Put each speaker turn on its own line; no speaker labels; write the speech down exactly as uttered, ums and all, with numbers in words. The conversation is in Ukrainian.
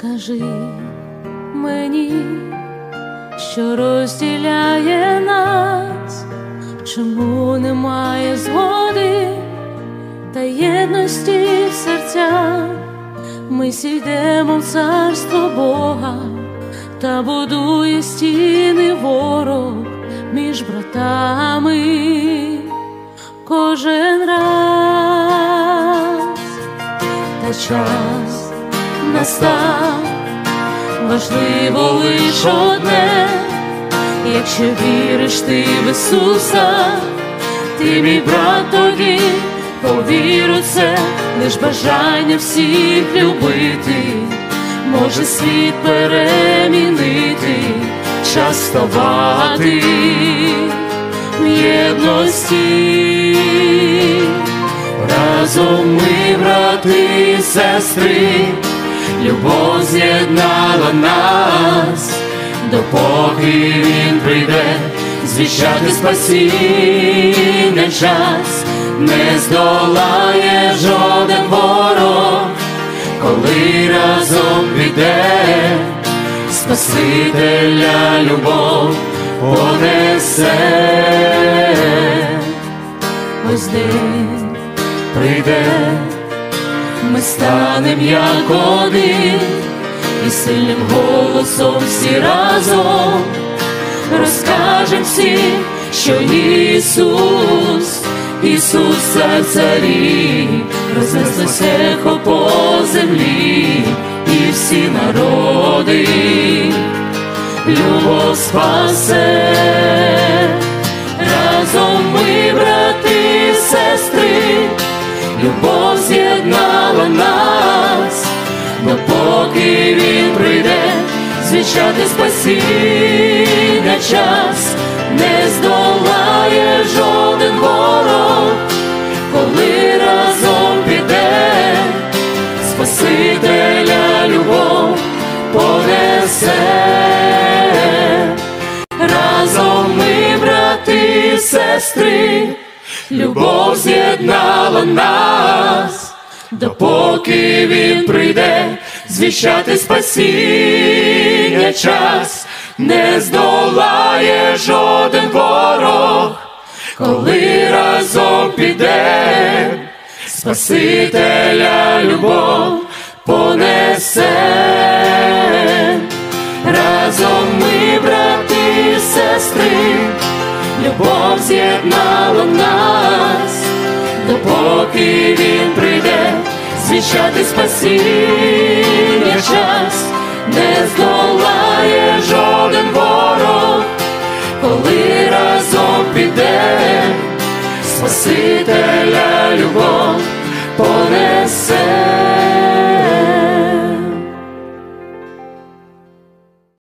Скажи мені, що розділяє нас, чому немає згоди та єдності в серцях. Ми сійдемо в царство Бога, та будує стіни ворог між братами кожен раз. Та час настав, важливо лиш одне: якщо віриш ти в Ісуса, ти мій брат, тоді повір у це. Лиш бажання всіх любити може світ перемінити. Час ставати в єдності. Разом ми, брати і сестри, любов з'єднала нас, допоки Він прийде звіщати спасіння. Час не здолає жоден ворог, коли разом піде Спасителя любов понесе. Ось день прийде, ми станем як один, і сильним голосом всі разом розкажем всім, що Ісус, Ісус цар царів. Рознеслося ехо по землі, і всі народи любов спасе. Разом ми, брати і сестри, любов з'єднала нас, допоки Він прийде звіщати спасіння. Час не здолає жоден ворог, коли разом піде Спасителя любов понесе. Разом ми, брати і сестри, любов з'єднала нас, допоки Він прийде звіщати спасіння. Час не здолає жоден ворог, коли разом піде Спасителя любов понесе. Разом ми, брати і сестри, любов з'єднала нас, допоки Він прийде звіщати спасіння. Час не здолає жоден ворог, коли разом піде Спасителя любов понесе.